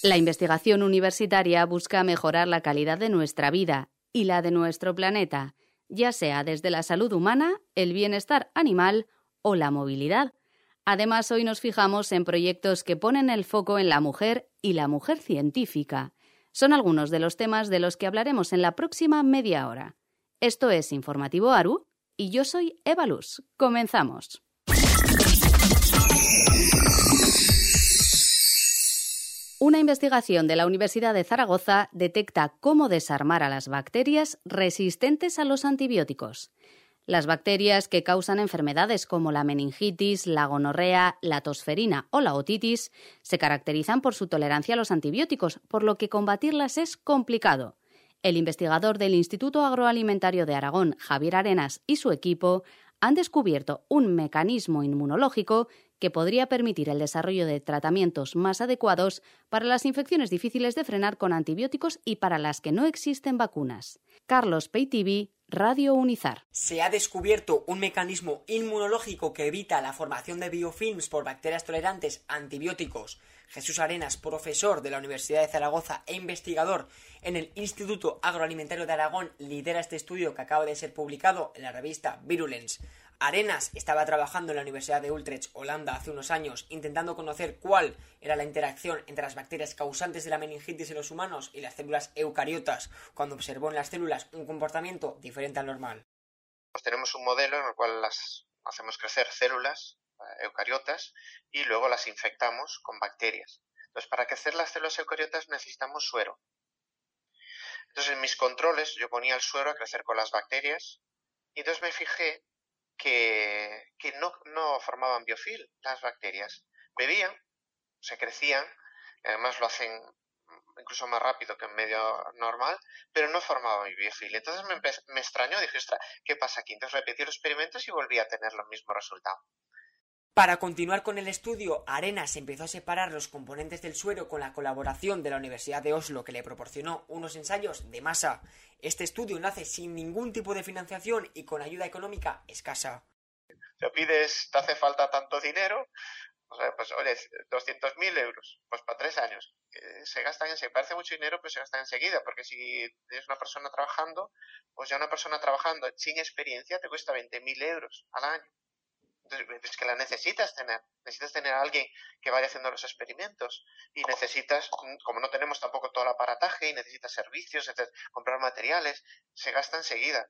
La investigación universitaria busca mejorar la calidad de nuestra vida y la de nuestro planeta, ya sea desde la salud humana, el bienestar animal o la movilidad. Además, hoy nos fijamos en proyectos que ponen el foco en la mujer y la mujer científica. Son algunos de los temas de los que hablaremos en la próxima media hora. Esto es Informativo ARU y yo soy Eva Luz. Comenzamos. Una investigación de la Universidad de Zaragoza detecta cómo desarmar a las bacterias resistentes a los antibióticos. Las bacterias que causan enfermedades como la meningitis, la gonorrea, la tosferina o la otitis se caracterizan por su tolerancia a los antibióticos, por lo que combatirlas es complicado. El investigador del Instituto Agroalimentario de Aragón, Javier Arenas, y su equipo han descubierto un mecanismo inmunológico que podría permitir el desarrollo de tratamientos más adecuados para las infecciones difíciles de frenar con antibióticos y para las que no existen vacunas. Carlos Peitivi, Radio Unizar. Se ha descubierto un mecanismo inmunológico que evita la formación de biofilms por bacterias tolerantes a antibióticos. Jesús Arenas, profesor de la Universidad de Zaragoza e investigador en el Instituto Agroalimentario de Aragón, lidera este estudio que acaba de ser publicado en la revista Virulence. Arenas estaba trabajando en la Universidad de Utrecht, Holanda, hace unos años, intentando conocer cuál era la interacción entre las bacterias causantes de la meningitis en los humanos y las células eucariotas, cuando observó en las células un comportamiento diferente al normal. Pues tenemos un modelo en el cual las hacemos crecer células eucariotas y luego las infectamos con bacterias. Entonces, para crecer las células eucariotas necesitamos suero. Entonces, en mis controles yo ponía el suero a crecer con las bacterias y entonces me fijé que no formaban biofil las bacterias. Bebían, se crecían, además lo hacen incluso más rápido que en medio normal, pero no formaban biofil. Entonces me extrañó, dije, ostras, ¿qué pasa aquí? Entonces repetí los experimentos y volví a tener los mismos resultados. Para continuar con el estudio, Arenas empezó a separar los componentes del suero con la colaboración de la Universidad de Oslo, que le proporcionó unos ensayos de masa. Este estudio nace sin ningún tipo de financiación y con ayuda económica escasa. Te pides, te hace falta tanto dinero, o sea, pues oye, 200.000 euros, pues para 3 años. Se gastan enseguida, parece mucho dinero, pero se gastan enseguida, porque si tienes una persona trabajando, pues ya una persona trabajando sin experiencia te cuesta 20.000 euros al año. Entonces, es que la necesitas tener a alguien que vaya haciendo los experimentos y necesitas, como no tenemos tampoco todo el aparataje y necesitas servicios, comprar materiales, se gasta enseguida.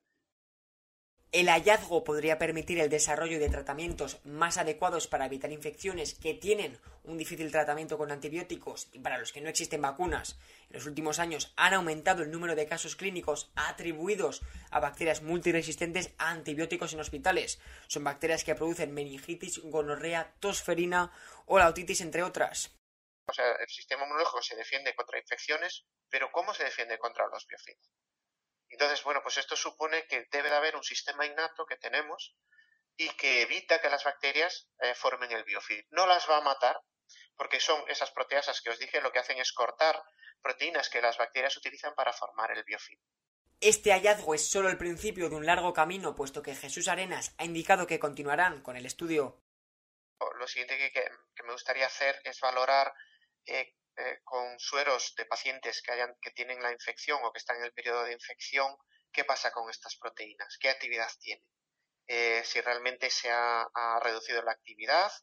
El hallazgo podría permitir el desarrollo de tratamientos más adecuados para evitar infecciones que tienen un difícil tratamiento con antibióticos y para los que no existen vacunas. En los últimos años han aumentado el número de casos clínicos atribuidos a bacterias multiresistentes a antibióticos en hospitales. Son bacterias que producen meningitis, gonorrea, tosferina o la otitis, entre otras. O sea, el sistema inmunológico se defiende contra infecciones, pero ¿cómo se defiende contra los biofilms? Entonces, bueno, pues esto supone que debe de haber un sistema innato que tenemos y que evita que las bacterias formen el biofilm. No las va a matar, porque son esas proteasas que os dije, lo que hacen es cortar proteínas que las bacterias utilizan para formar el biofilm. Este hallazgo es solo el principio de un largo camino, puesto que Jesús Arenas ha indicado que continuarán con el estudio. Lo siguiente que me gustaría hacer es valorar con sueros de pacientes que tienen la infección o que están en el periodo de infección, qué pasa con estas proteínas, qué actividad tienen, si realmente se ha reducido la actividad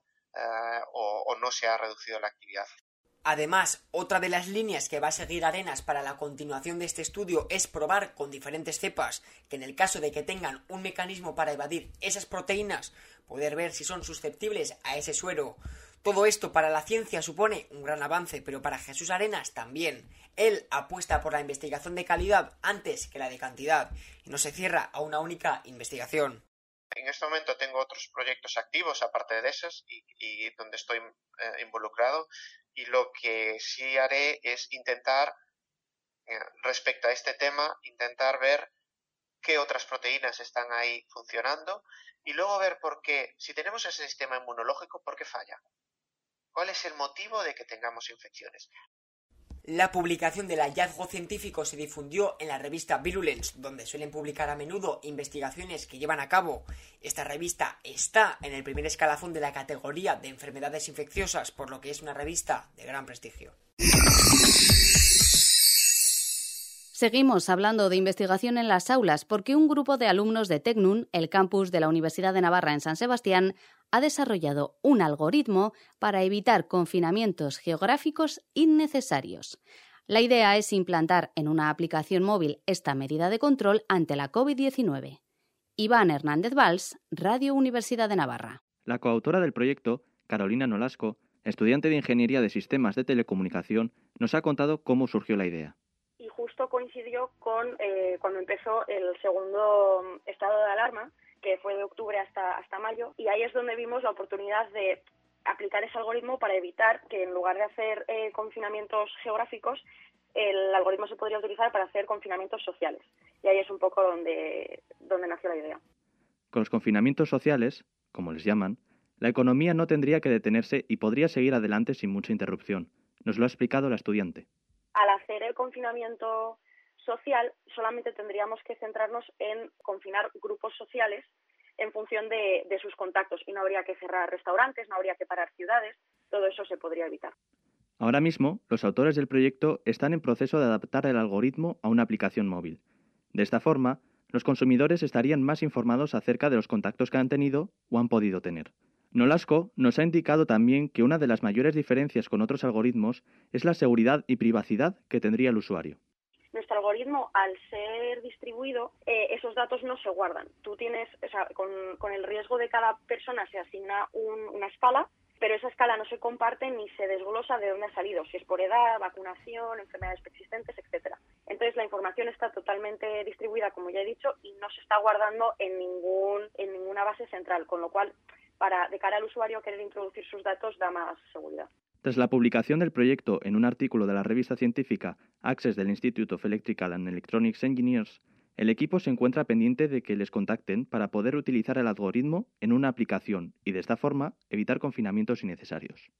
o no se ha reducido la actividad. Además, otra de las líneas que va a seguir Arenas para la continuación de este estudio es probar con diferentes cepas que, en el caso de que tengan un mecanismo para evadir esas proteínas, poder ver si son susceptibles a ese suero. Todo esto para la ciencia supone un gran avance, pero para Jesús Arenas también. Él apuesta por la investigación de calidad antes que la de cantidad y no se cierra a una única investigación. En este momento tengo otros proyectos activos aparte de esos y donde estoy involucrado, y lo que sí haré es intentar, respecto a este tema, intentar ver qué otras proteínas están ahí funcionando y luego ver por qué, si tenemos ese sistema inmunológico, ¿por qué falla? ¿Cuál es el motivo de que tengamos infecciones? La publicación del hallazgo científico se difundió en la revista Virulence, donde suelen publicar a menudo investigaciones que llevan a cabo. Esta revista está en el primer escalafón de la categoría de enfermedades infecciosas, por lo que es una revista de gran prestigio. Seguimos hablando de investigación en las aulas porque un grupo de alumnos de Tecnun, el campus de la Universidad de Navarra en San Sebastián, ha desarrollado un algoritmo para evitar confinamientos geográficos innecesarios. La idea es implantar en una aplicación móvil esta medida de control ante la COVID-19. Iván Hernández Valls, Radio Universidad de Navarra. La coautora del proyecto, Carolina Nolasco, estudiante de Ingeniería de Sistemas de Telecomunicación, nos ha contado cómo surgió la idea. Y justo coincidió con cuando empezó el segundo estado de alarma, que fue de octubre hasta mayo, y ahí es donde vimos la oportunidad de aplicar ese algoritmo para evitar que en lugar de hacer confinamientos geográficos, el algoritmo se podría utilizar para hacer confinamientos sociales. Y ahí es un poco donde nació la idea. Con los confinamientos sociales, como les llaman, la economía no tendría que detenerse y podría seguir adelante sin mucha interrupción. Nos lo ha explicado la estudiante. Al hacer el confinamiento social, solamente tendríamos que centrarnos en confinar grupos sociales en función de sus contactos y no habría que cerrar restaurantes, no habría que parar ciudades, todo eso se podría evitar. Ahora mismo, los autores del proyecto están en proceso de adaptar el algoritmo a una aplicación móvil. De esta forma, los consumidores estarían más informados acerca de los contactos que han tenido o han podido tener. Nolasco nos ha indicado también que una de las mayores diferencias con otros algoritmos es la seguridad y privacidad que tendría el usuario. Nuestro algoritmo, al ser distribuido, esos datos no se guardan. Tú tienes, con el riesgo de cada persona se asigna una escala, pero esa escala no se comparte ni se desglosa de dónde ha salido, si es por edad, vacunación, enfermedades preexistentes, etcétera. Entonces la información está totalmente distribuida, como ya he dicho, y no se está guardando en ninguna base central, con lo cual, de cara al usuario, querer introducir sus datos da más seguridad. Tras la publicación del proyecto en un artículo de la revista científica Access del Institute of Electrical and Electronics Engineers, el equipo se encuentra pendiente de que les contacten para poder utilizar el algoritmo en una aplicación y, de esta forma, evitar confinamientos innecesarios.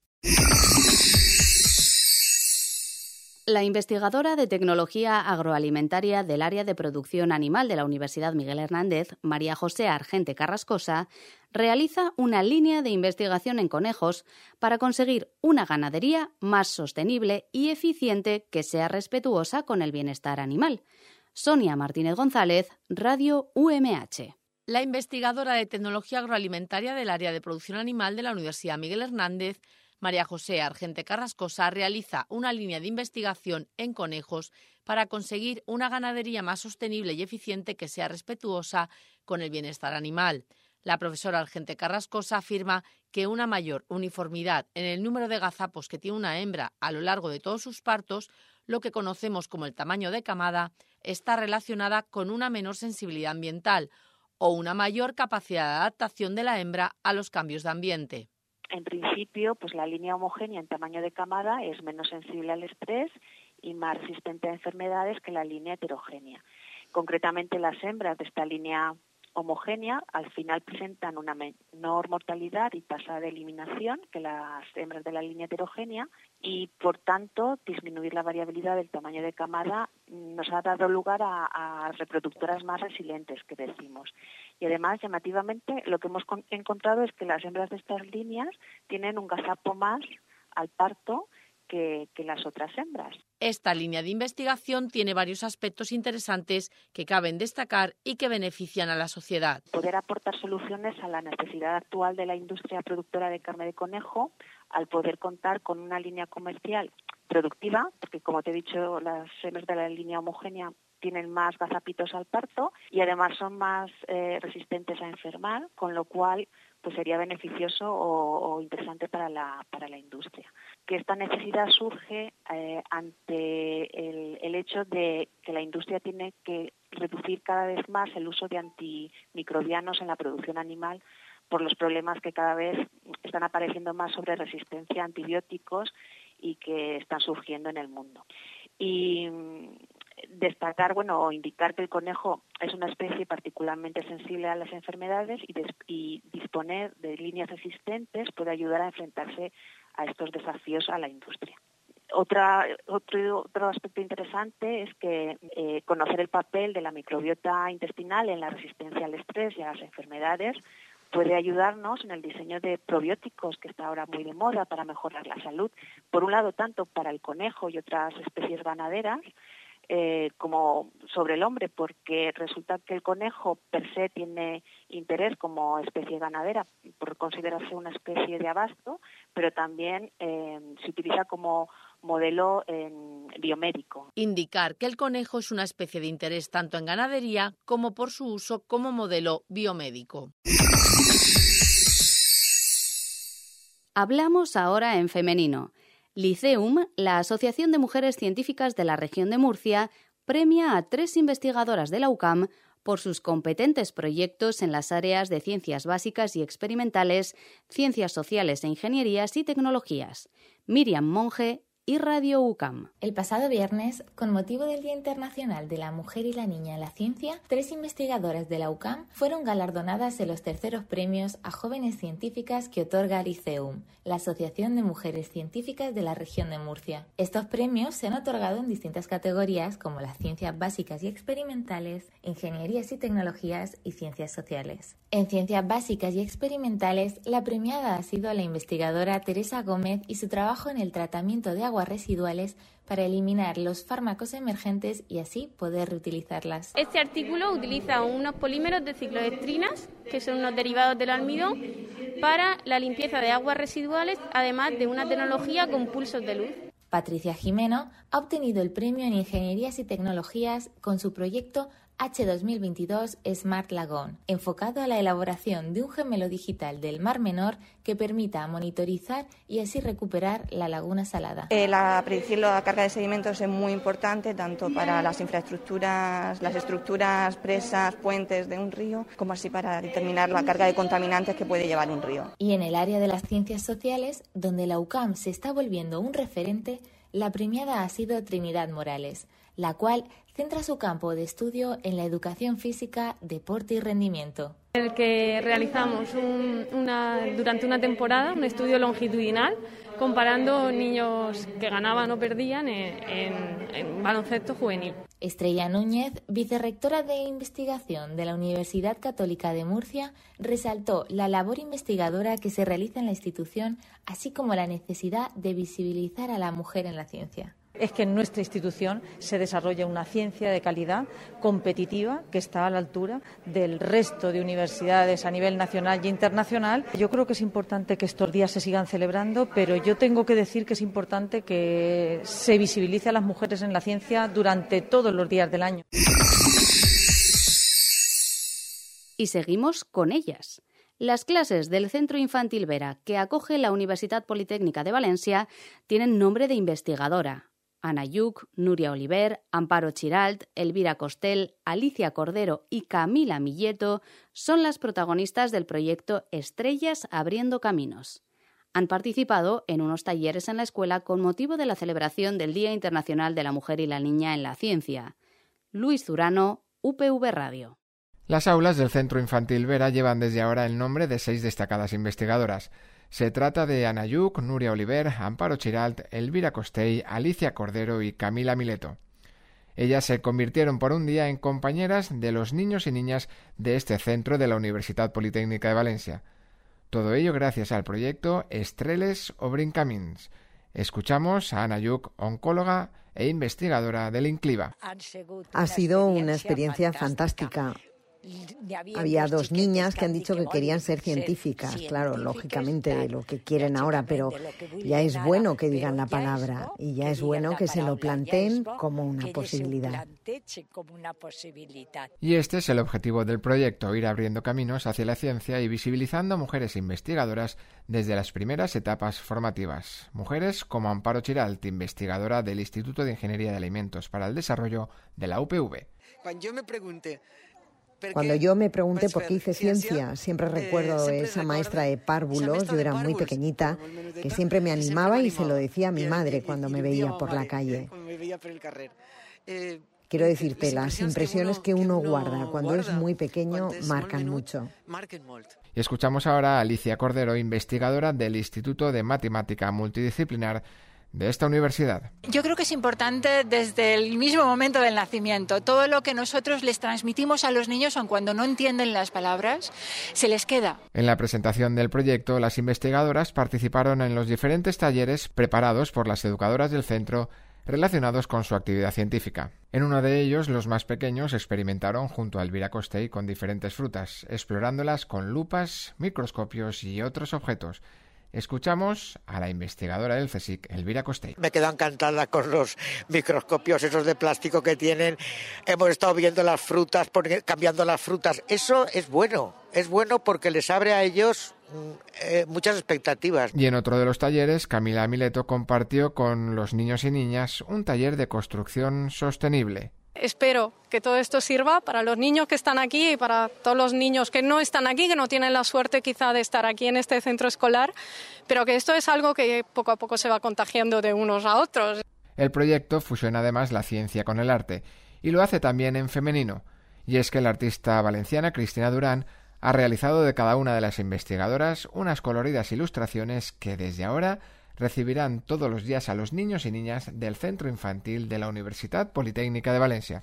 La investigadora de tecnología agroalimentaria del área de producción animal de la Universidad Miguel Hernández, María José Argente Carrascosa, realiza una línea de investigación en conejos para conseguir una ganadería más sostenible y eficiente que sea respetuosa con el bienestar animal. Sonia Martínez González, Radio UMH. La investigadora de tecnología agroalimentaria del área de producción animal de la Universidad Miguel Hernández, María José Argente Carrascosa, realiza una línea de investigación en conejos para conseguir una ganadería más sostenible y eficiente que sea respetuosa con el bienestar animal. La profesora Argente Carrascosa afirma que una mayor uniformidad en el número de gazapos que tiene una hembra a lo largo de todos sus partos, lo que conocemos como el tamaño de camada, está relacionada con una menor sensibilidad ambiental o una mayor capacidad de adaptación de la hembra a los cambios de ambiente. En principio, pues la línea homogénea en tamaño de camada es menos sensible al estrés y más resistente a enfermedades que la línea heterogénea. Concretamente, las hembras de esta línea homogénea al final presentan una menor mortalidad y tasa de eliminación que las hembras de la línea heterogénea y, por tanto, disminuir la variabilidad del tamaño de camada nos ha dado lugar a reproductoras más resilientes, que decimos. Y además, llamativamente, lo que hemos encontrado es que las hembras de estas líneas tienen un gazapo más al parto que las otras hembras. Esta línea de investigación tiene varios aspectos interesantes que caben destacar y que benefician a la sociedad. Poder aportar soluciones a la necesidad actual de la industria productora de carne de conejo al poder contar con una línea comercial productiva, porque como te he dicho, las hembras de la línea homogénea tienen más gazapitos al parto y además son más resistentes a enfermar, con lo cual pues sería beneficioso o interesante para la industria. Que esta necesidad surge ante el hecho de que la industria tiene que reducir cada vez más el uso de antimicrobianos en la producción animal por los problemas que cada vez están apareciendo más sobre resistencia a antibióticos y que están surgiendo en el mundo. Y destacar, o indicar que el conejo es una especie particularmente sensible a las enfermedades y disponer de líneas resistentes puede ayudar a enfrentarse a estos desafíos a la industria. Otro aspecto interesante es que conocer el papel de la microbiota intestinal en la resistencia al estrés y a las enfermedades puede ayudarnos en el diseño de probióticos, que está ahora muy de moda, para mejorar la salud. Por un lado, tanto para el conejo y otras especies ganaderas, como sobre el hombre, porque resulta que el conejo per se tiene interés como especie ganadera por considerarse una especie de abasto, pero también se utiliza como modelo biomédico. Indicar que el conejo es una especie de interés tanto en ganadería como por su uso como modelo biomédico. Hablamos ahora en femenino. Liceum, la Asociación de Mujeres Científicas de la Región de Murcia, premia a 3 investigadoras de la UCAM por sus competentes proyectos en las áreas de ciencias básicas y experimentales, ciencias sociales e ingenierías y tecnologías. Miriam Monge y Radio UCAM. El pasado viernes, con motivo del Día Internacional de la Mujer y la Niña en la Ciencia, 3 investigadoras de la UCAM fueron galardonadas en los terceros premios a jóvenes científicas que otorga Liceum, la Asociación de Mujeres Científicas de la Región de Murcia. Estos premios se han otorgado en distintas categorías como las ciencias básicas y experimentales, ingenierías y tecnologías y ciencias sociales. En ciencias básicas y experimentales, la premiada ha sido la investigadora Teresa Gómez y su trabajo en el tratamiento de aguas residuales para eliminar los fármacos emergentes y así poder reutilizarlas. Este artículo utiliza unos polímeros de cicloestrinas, que son unos derivados del almidón, para la limpieza de aguas residuales, además de una tecnología con pulsos de luz. Patricia Jimeno ha obtenido el premio en Ingenierías y Tecnologías con su proyecto H2022 Smart Lagoon, enfocado a la elaboración de un gemelo digital del Mar Menor que permita monitorizar y así recuperar la laguna salada. La predicción de la carga de sedimentos es muy importante tanto para las infraestructuras, las estructuras, presas, puentes de un río, como así para determinar la carga de contaminantes que puede llevar un río. Y en el área de las ciencias sociales, donde la UCAM se está volviendo un referente, la premiada ha sido Trinidad Morales, la cual centra su campo de estudio en la educación física, deporte y rendimiento. El que realizamos durante una temporada un estudio longitudinal comparando niños que ganaban o perdían en baloncesto juvenil. Estrella Núñez, vicerrectora de investigación de la Universidad Católica de Murcia, resaltó la labor investigadora que se realiza en la institución, así como la necesidad de visibilizar a la mujer en la ciencia. Es que en nuestra institución se desarrolla una ciencia de calidad competitiva que está a la altura del resto de universidades a nivel nacional y internacional. Yo creo que es importante que estos días se sigan celebrando, pero yo tengo que decir que es importante que se visibilice a las mujeres en la ciencia durante todos los días del año. Y seguimos con ellas. Las clases del Centro Infantil Vera, que acoge la Universidad Politécnica de Valencia, tienen nombre de investigadora. Ana Lluch, Núria Oliver, Amparo Chiralt, Elvira Costel, Alicia Cordero y Camila Milleto son las protagonistas del proyecto Estrellas Abriendo Caminos. Han participado en unos talleres en la escuela con motivo de la celebración del Día Internacional de la Mujer y la Niña en la Ciencia. Luis Zurano, UPV Radio. Las aulas del Centro Infantil Vera llevan desde ahora el nombre de 6 destacadas investigadoras. Se trata de Ana Lluch, Núria Oliver, Amparo Chiralt, Elvira Costell, Alicia Cordero y Camila Mileto. Ellas se convirtieron por un día en compañeras de los niños y niñas de este centro de la Universitat Politécnica de Valencia. Todo ello gracias al proyecto Estrelles Obrin Camins. Escuchamos a Ana Lluch, oncóloga e investigadora del INCLIVA. Ha sido una experiencia fantástica. Había 2 niñas que han dicho que querían ser científicas, claro, lógicamente lo que quieren ahora, pero ya es bueno que digan la palabra y ya es bueno que se lo planteen como una posibilidad. Y este es el objetivo del proyecto, ir abriendo caminos hacia la ciencia y visibilizando a mujeres investigadoras desde las primeras etapas formativas. Mujeres como Amparo Chiralt, investigadora del Instituto de Ingeniería de Alimentos para el Desarrollo de la UPV. Cuando yo me pregunté por qué hice ciencia, siempre recuerdo esa maestra de párvulos, yo era muy pequeñita, que siempre me animaba y se lo decía a mi madre cuando me veía por la calle. Quiero decirte, las impresiones que uno guarda cuando es muy pequeño marcan mucho. Y escuchamos ahora a Alicia Cordero, investigadora del Instituto de Matemática Multidisciplinar de esta universidad. Yo creo que es importante desde el mismo momento del nacimiento. Todo lo que nosotros les transmitimos a los niños, aun cuando no entienden las palabras, se les queda. En la presentación del proyecto, las investigadoras participaron en los diferentes talleres preparados por las educadoras del centro relacionados con su actividad científica. En uno de ellos, los más pequeños experimentaron junto a Elvira Costey con diferentes frutas, explorándolas con lupas, microscopios y otros objetos. Escuchamos a la investigadora del CSIC, Elvira Costey. Me quedo encantada con los microscopios esos de plástico que tienen. Hemos estado viendo las frutas, cambiando las frutas. Eso es bueno porque les abre a ellos muchas expectativas. Y en otro de los talleres, Camila Mileto compartió con los niños y niñas un taller de construcción sostenible. Espero que todo esto sirva para los niños que están aquí y para todos los niños que no están aquí, que no tienen la suerte quizá de estar aquí en este centro escolar, pero que esto es algo que poco a poco se va contagiando de unos a otros. El proyecto fusiona además la ciencia con el arte y lo hace también en femenino. Y es que la artista valenciana Cristina Durán ha realizado de cada una de las investigadoras unas coloridas ilustraciones que desde ahora recibirán todos los días a los niños y niñas del Centro Infantil de la Universidad Politécnica de Valencia.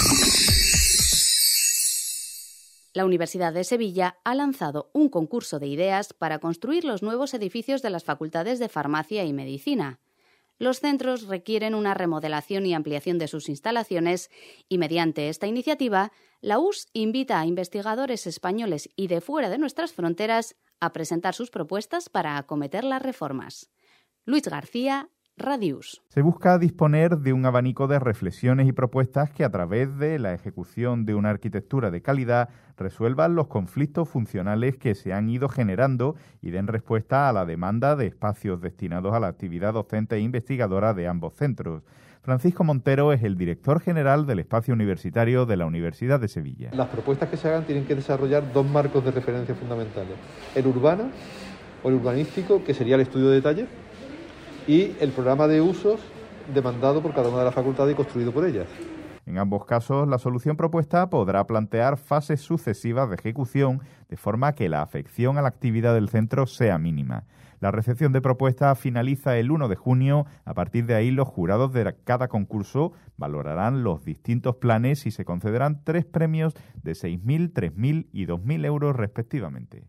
La Universidad de Sevilla ha lanzado un concurso de ideas para construir los nuevos edificios de las facultades de Farmacia y Medicina. Los centros requieren una remodelación y ampliación de sus instalaciones y mediante esta iniciativa, la US invita a investigadores españoles y de fuera de nuestras fronteras a presentar sus propuestas para acometer las reformas. Luis García, Radius. Se busca disponer de un abanico de reflexiones y propuestas que a través de la ejecución de una arquitectura de calidad resuelvan los conflictos funcionales que se han ido generando y den respuesta a la demanda de espacios destinados a la actividad docente e investigadora de ambos centros. Francisco Montero es el director general del espacio universitario de la Universidad de Sevilla. Las propuestas que se hagan tienen que desarrollar dos marcos de referencia fundamentales: el urbano o el urbanístico, que sería el estudio de detalle, y el programa de usos demandado por cada una de las facultades y construido por ellas. En ambos casos, la solución propuesta podrá plantear fases sucesivas de ejecución de forma que la afección a la actividad del centro sea mínima. La recepción de propuestas finaliza el 1 de junio. A partir de ahí, los jurados de cada concurso valorarán los distintos planes y se concederán 3 premios de 6.000, 3.000 y 2.000 euros respectivamente.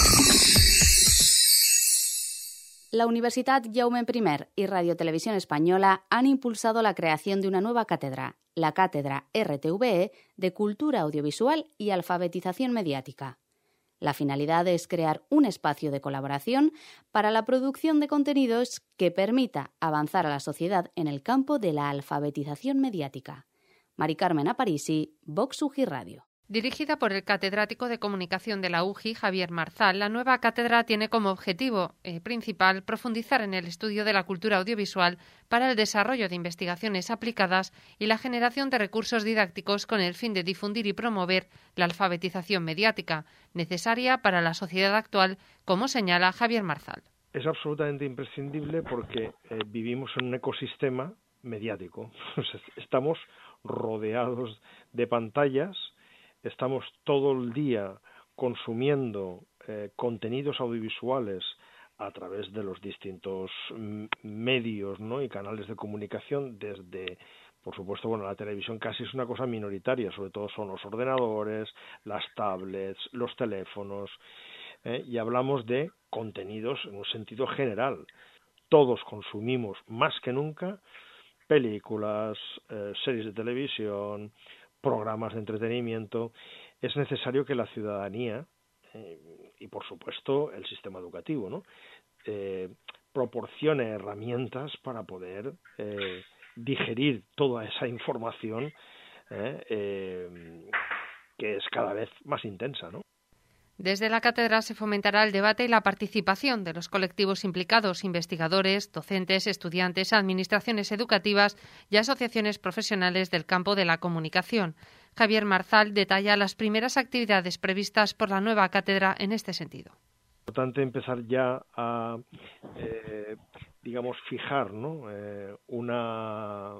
La Universitat Jaume I y Radio Televisión Española han impulsado la creación de una nueva cátedra, la Cátedra RTVE de Cultura Audiovisual y Alfabetización Mediática. La finalidad es crear un espacio de colaboración para la producción de contenidos que permita avanzar a la sociedad en el campo de la alfabetización mediática. Mari Carmen Aparici, Vox UGI Radio. Dirigida por el catedrático de Comunicación de la UGI, Javier Marzal, la nueva cátedra tiene como objetivo principal profundizar en el estudio de la cultura audiovisual para el desarrollo de investigaciones aplicadas y la generación de recursos didácticos con el fin de difundir y promover la alfabetización mediática, necesaria para la sociedad actual, como señala Javier Marzal. Es absolutamente imprescindible porque vivimos en un ecosistema mediático. Estamos rodeados de pantallas. Estamos todo el día consumiendo contenidos audiovisuales a través de los distintos medios, ¿no?, y canales de comunicación, desde, por supuesto, la televisión casi es una cosa minoritaria, sobre todo son los ordenadores, las tablets, los teléfonos, y hablamos de contenidos en un sentido general. Todos consumimos más que nunca películas, series de televisión, programas de entretenimiento. Es necesario que la ciudadanía y, por supuesto, el sistema educativo, ¿no?, proporcione herramientas para poder digerir toda esa información que es cada vez más intensa, ¿no? Desde la cátedra se fomentará el debate y la participación de los colectivos implicados, investigadores, docentes, estudiantes, administraciones educativas y asociaciones profesionales del campo de la comunicación. Javier Marzal detalla las primeras actividades previstas por la nueva cátedra en este sentido. Es importante empezar ya a, fijar, ¿no?, una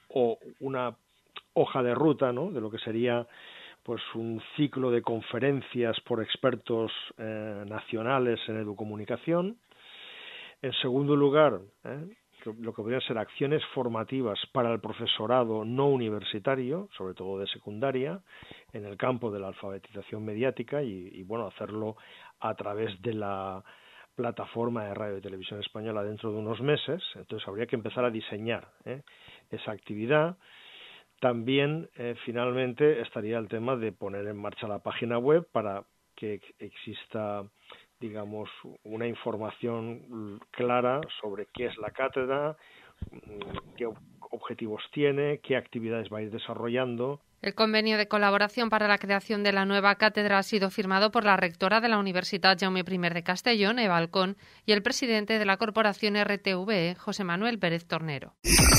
hoja de ruta, ¿no?, de lo que sería pues un ciclo de conferencias por expertos nacionales en educomunicación. En segundo lugar, lo que podrían ser acciones formativas para el profesorado no universitario, sobre todo de secundaria, en el campo de la alfabetización mediática y bueno, hacerlo a través de la plataforma de radio y televisión española dentro de unos meses. Entonces habría que empezar a diseñar esa actividad. También finalmente estaría el tema de poner en marcha la página web para que exista, digamos, una información clara sobre qué es la cátedra, qué objetivos tiene, qué actividades va a ir desarrollando. El convenio de colaboración para la creación de la nueva cátedra ha sido firmado por la rectora de la Universidad Jaume I de Castellón, Eva Alcón, y el presidente de la corporación RTVE, José Manuel Pérez Tornero.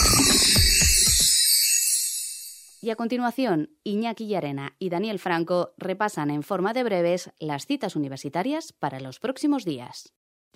Y a continuación, Iñaki Llarena y Daniel Franco repasan en forma de breves las citas universitarias para los próximos días.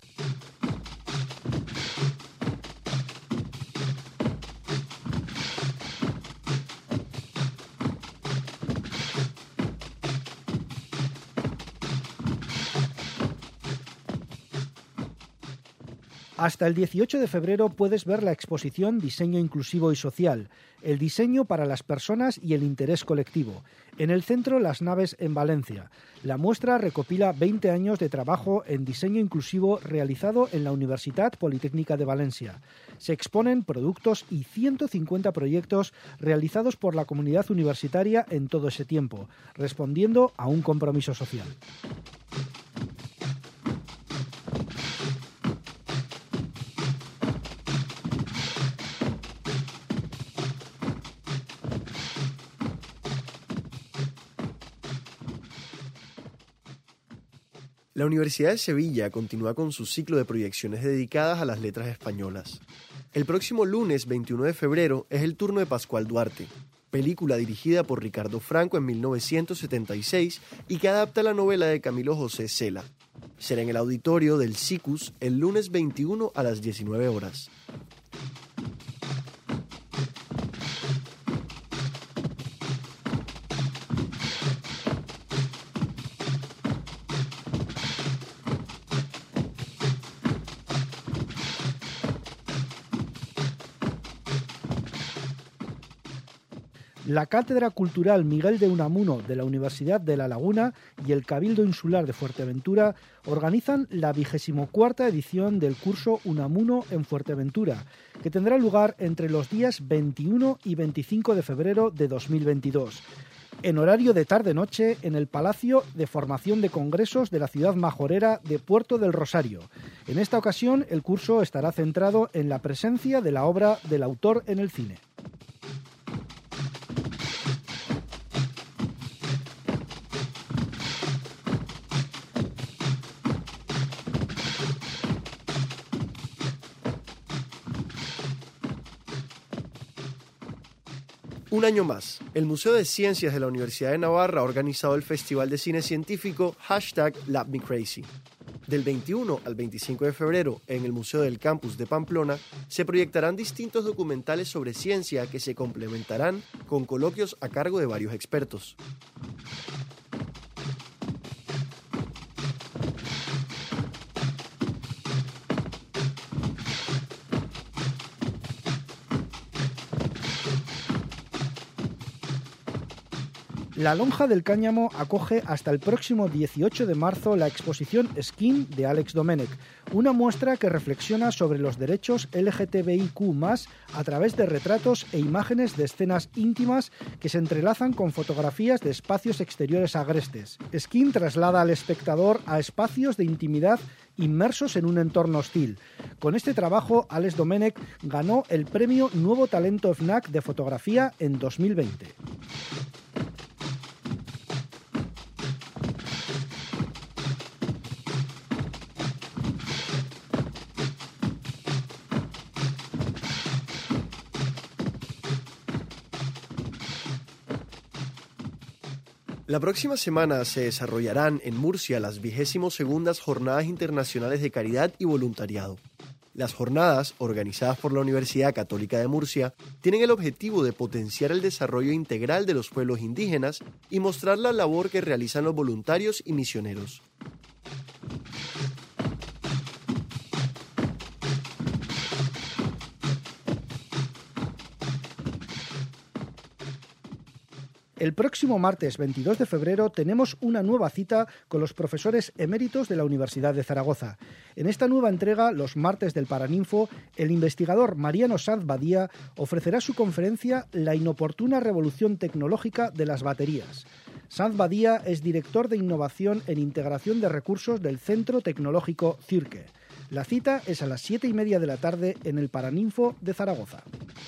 Hasta el 18 de febrero puedes ver la exposición Diseño Inclusivo y Social, el diseño para las personas y el interés colectivo, en el Centro Las Naves en Valencia. La muestra recopila 20 años de trabajo en diseño inclusivo realizado en la Universitat Politécnica de Valencia. Se exponen productos y 150 proyectos realizados por la comunidad universitaria en todo ese tiempo, respondiendo a un compromiso social. La Universidad de Sevilla continúa con su ciclo de proyecciones dedicadas a las letras españolas. El próximo lunes 21 de febrero es el turno de Pascual Duarte, película dirigida por Ricardo Franco en 1976 y que adapta la novela de Camilo José Cela. Será en el auditorio del SICUS el lunes 21 a las 19 horas. La Cátedra Cultural Miguel de Unamuno de la Universidad de La Laguna y el Cabildo Insular de Fuerteventura organizan la 24ª edición del curso Unamuno en Fuerteventura, que tendrá lugar entre los días 21 y 25 de febrero de 2022, en horario de tarde-noche en el Palacio de Formación de Congresos de la ciudad majorera de Puerto del Rosario. En esta ocasión, el curso estará centrado en la presencia de la obra del autor en el cine. Un año más, el Museo de Ciencias de la Universidad de Navarra ha organizado el Festival de Cine Científico #LabMeCrazy. Del 21 al 25 de febrero, en el Museo del Campus de Pamplona, se proyectarán distintos documentales sobre ciencia que se complementarán con coloquios a cargo de varios expertos. La Lonja del Cáñamo acoge hasta el próximo 18 de marzo la exposición Skin de Àlex Domènech, una muestra que reflexiona sobre los derechos LGTBIQ+, a través de retratos e imágenes de escenas íntimas que se entrelazan con fotografías de espacios exteriores agrestes. Skin traslada al espectador a espacios de intimidad inmersos en un entorno hostil. Con este trabajo, Àlex Domènech ganó el premio Nuevo Talento FNAC de fotografía en 2020. La próxima semana se desarrollarán en Murcia las 22ª Jornadas Internacionales de Caridad y Voluntariado. Las jornadas, organizadas por la Universidad Católica de Murcia, tienen el objetivo de potenciar el desarrollo integral de los pueblos indígenas y mostrar la labor que realizan los voluntarios y misioneros. El próximo martes 22 de febrero tenemos una nueva cita con los profesores eméritos de la Universidad de Zaragoza. En esta nueva entrega, los martes del Paraninfo, el investigador Mariano Sanz Badía ofrecerá su conferencia La inoportuna revolución tecnológica de las baterías. Sanz Badía es director de innovación en integración de recursos del Centro Tecnológico Cirque. La cita es a las 7:30 de la tarde en el Paraninfo de Zaragoza.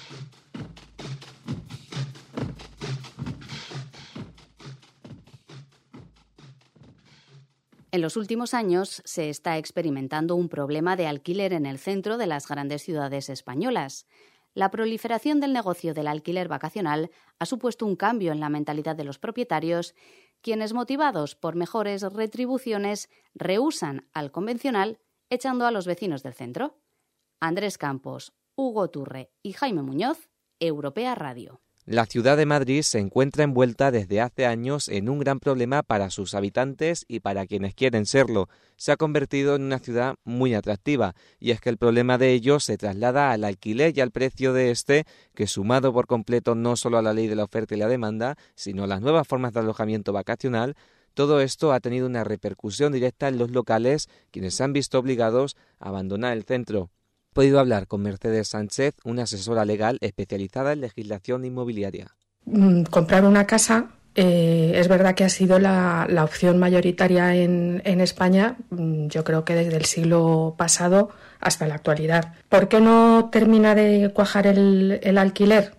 En los últimos años se está experimentando un problema de alquiler en el centro de las grandes ciudades españolas. La proliferación del negocio del alquiler vacacional ha supuesto un cambio en la mentalidad de los propietarios, quienes, motivados por mejores retribuciones, rehúsan al convencional, echando a los vecinos del centro. Andrés Campos, Hugo Turre y Jaime Muñoz, Europea Radio. La ciudad de Madrid se encuentra envuelta desde hace años en un gran problema para sus habitantes y para quienes quieren serlo. Se ha convertido en una ciudad muy atractiva, y es que el problema de ello se traslada al alquiler y al precio de este, que sumado por completo no solo a la ley de la oferta y la demanda, sino a las nuevas formas de alojamiento vacacional, todo esto ha tenido una repercusión directa en los locales, quienes se han visto obligados a abandonar el centro. He podido hablar con Mercedes Sánchez, una asesora legal especializada en legislación inmobiliaria. Comprar una casa es verdad que ha sido la opción mayoritaria en España, yo creo que desde el siglo pasado hasta la actualidad. ¿Por qué no termina de cuajar el alquiler?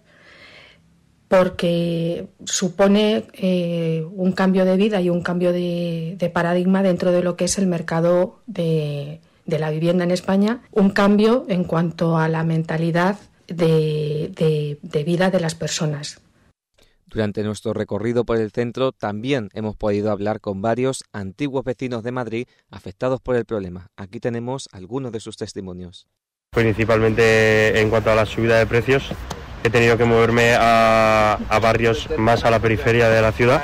Porque supone un cambio de vida y un cambio de paradigma dentro de lo que es el mercado de la vivienda en España, un cambio en cuanto a la mentalidad de vida de las personas. Durante nuestro recorrido por el centro también hemos podido hablar con varios antiguos vecinos de Madrid afectados por el problema. Aquí tenemos algunos de sus testimonios. Principalmente en cuanto a la subida de precios, he tenido que moverme a barrios más a la periferia de la ciudad.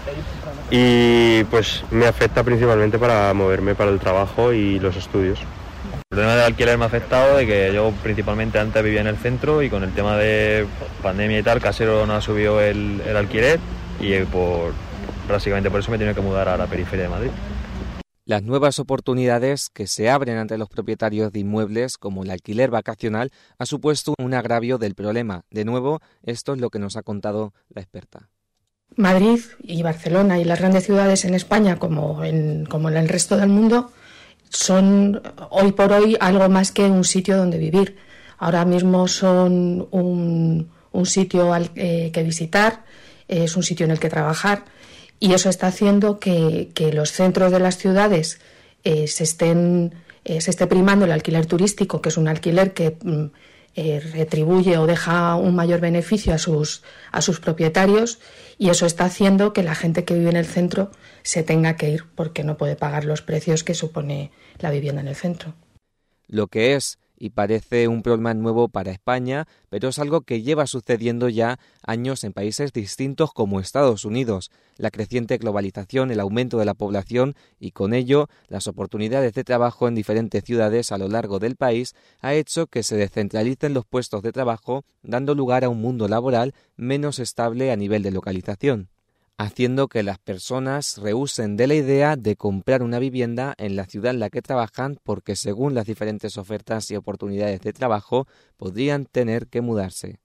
Y pues me afecta principalmente para moverme para el trabajo y los estudios. El problema del alquiler me ha afectado de que yo principalmente antes vivía en el centro y con el tema de pandemia y tal, Casero no ha subido el alquiler y básicamente por eso me he tenido que mudar a la periferia de Madrid. Las nuevas oportunidades que se abren ante los propietarios de inmuebles, como el alquiler vacacional, ha supuesto un agravio del problema. De nuevo, esto es lo que nos ha contado la experta. Madrid y Barcelona y las grandes ciudades en España, como en el resto del mundo, son hoy por hoy algo más que un sitio donde vivir. Ahora mismo son un sitio que visitar, es un sitio en el que trabajar, y eso está haciendo que los centros de las ciudades se esté primando el alquiler turístico, que es un alquiler que retribuye o deja un mayor beneficio a sus propietarios, y eso está haciendo que la gente que vive en el centro se tenga que ir porque no puede pagar los precios que supone la vivienda en el centro. Lo que es y parece un problema nuevo para España, pero es algo que lleva sucediendo ya años en países distintos como Estados Unidos. La creciente globalización, el aumento de la población y con ello las oportunidades de trabajo en diferentes ciudades a lo largo del país ha hecho que se descentralicen los puestos de trabajo, dando lugar a un mundo laboral menos estable a nivel de localización, haciendo que las personas rehúsen de la idea de comprar una vivienda en la ciudad en la que trabajan porque según las diferentes ofertas y oportunidades de trabajo podrían tener que mudarse.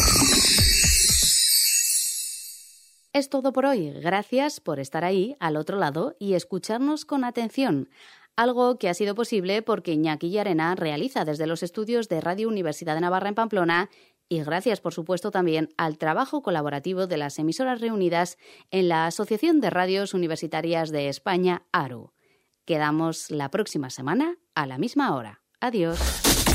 Es todo por hoy. Gracias por estar ahí, al otro lado, y escucharnos con atención. Algo que ha sido posible porque Iñaki Llarena realiza desde los estudios de Radio Universidad de Navarra en Pamplona, y gracias, por supuesto, también al trabajo colaborativo de las emisoras reunidas en la Asociación de Radios Universitarias de España, ARU. Quedamos la próxima semana a la misma hora. Adiós.